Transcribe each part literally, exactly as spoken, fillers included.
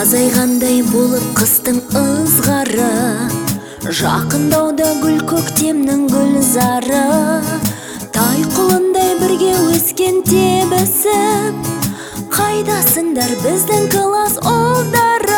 азайғандай болып қыстың ызғары, жақындауда гүл көктемнің гүлзары, тай құлындай бірге өскен тебісіп, қайдасыңдар біздің класс ұлдары.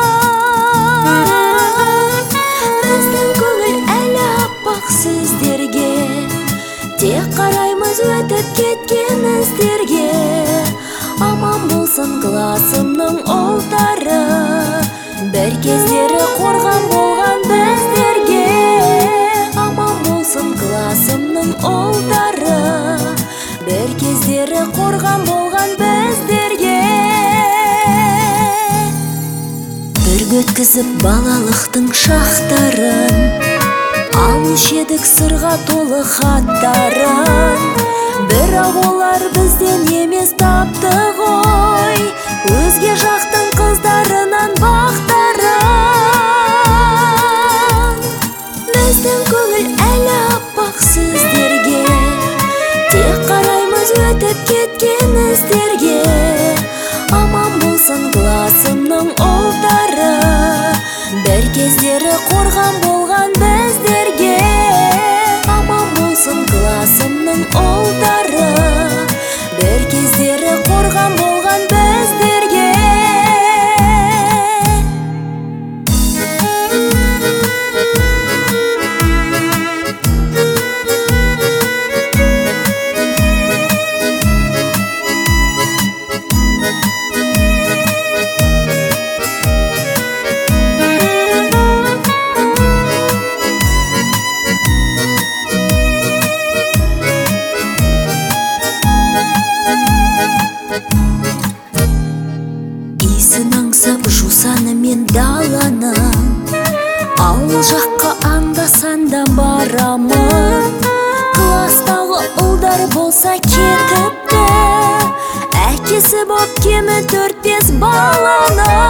Біздің көңіл әлі аппақ сөздерге, тек қараймыз өтіп кеткен іздерге. Аман болсын классымның ұлдары, бір кездері қорған болған біздерге. Аман болсын классымның ұлдары, бір кездері қорған болған біздерге. Бірге өткізіп балалықтың шақтарын, алушы едік сырға толы хаттарын. Бірақ олар бізден емес тапты ғой, өзге жақтың қыздарынан бақтарын. Біздің көңіл әлі аппақ сөздерге, тек қараймыз өтіп кеткен іздерге. Аман болсын классымның ұлдары, бір кездері қорған болған біздерге. Аман болсын классымның ұлдары, бір кездері қорған болған біздерге. Исін аңсап жусаны мен даланың, ауыл жаққа анда-санда барамын. Класстағы ұлдар болса кетіпті, әкесі боп кемі төрт-бес баланың.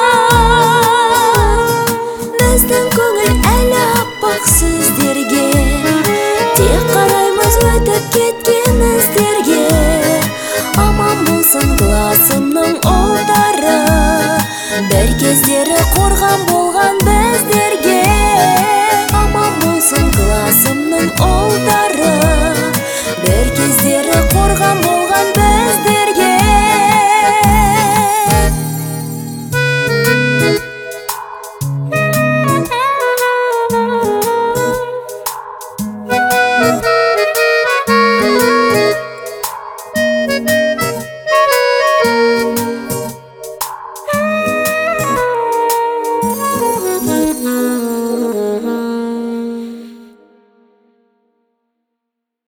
Біздің көңіл әлі аппақ сөздерге, тек қараймыз өтіп